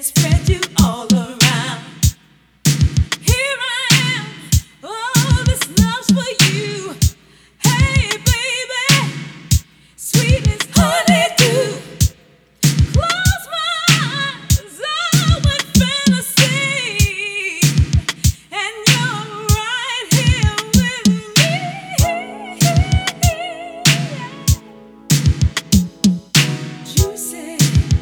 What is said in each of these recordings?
spread you all around. Here I am, oh, this love's for you. Hey, baby, sweet as honeydew. Close my eyes, oh, with fantasy, and you're right here with me. Juicy.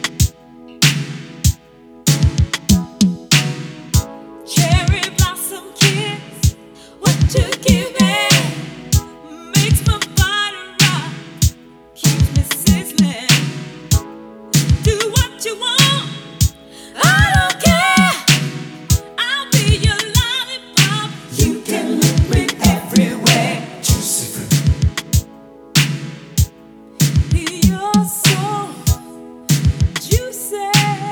Cherry blossom kiss, what you give me makes my body rock, keeps me sizzling. Do what you want, I don't care. I'll be your lollipop. You can lick me everywhere. Juicy fruit. You're so juicy.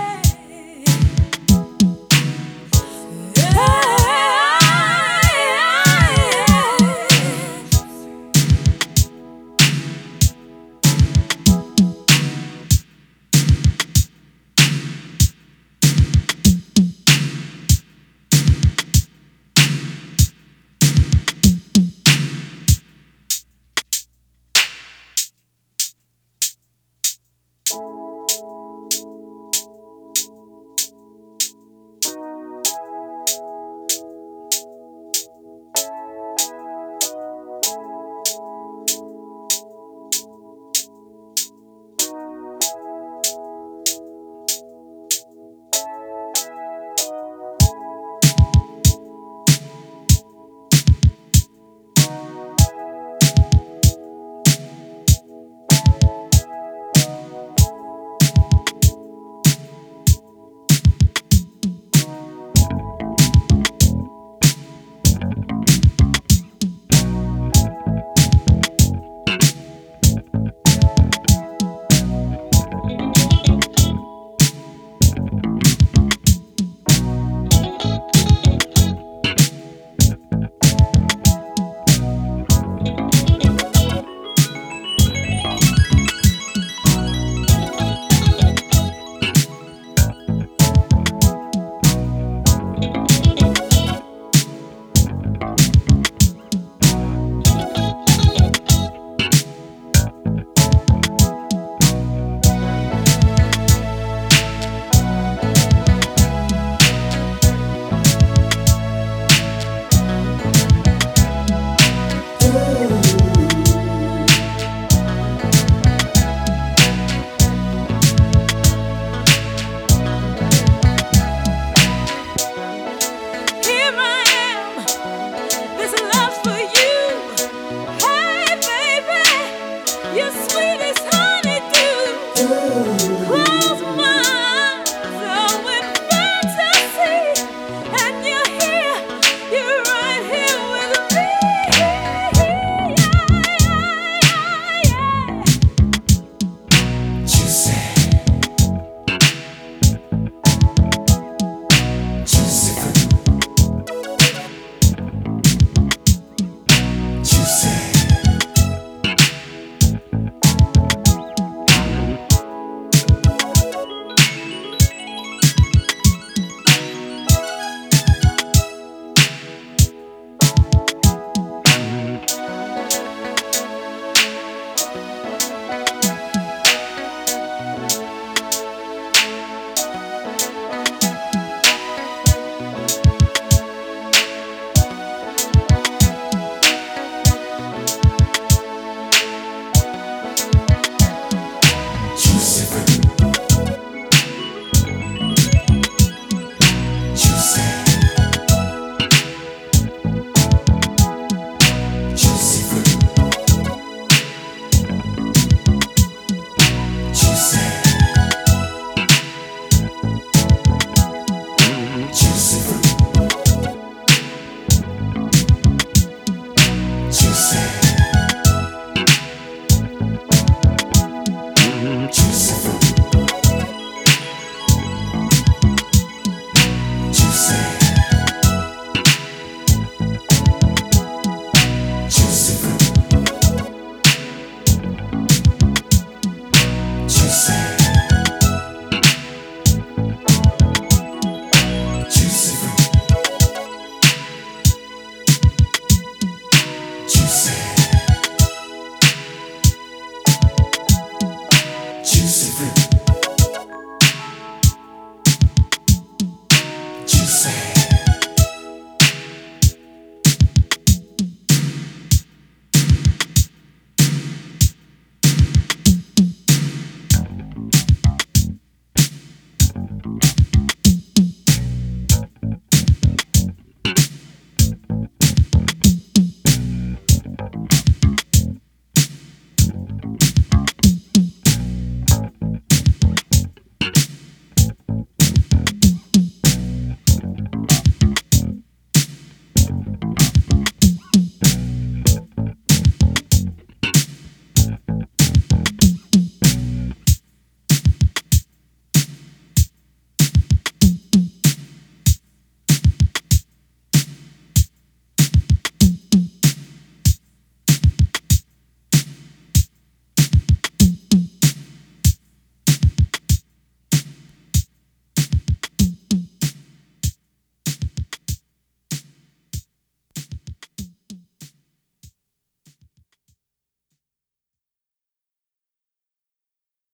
Here I am, this love's for you. Hey, baby, you're sweet as honeydew. Close my eyes, oh, with fantasy, and you're here, you're right here with me. Juicy. Juicy fruit. Juicy. Juicy fruit. Juicy. Juicy fruit. Juicy. Juicy fruit. Juicy.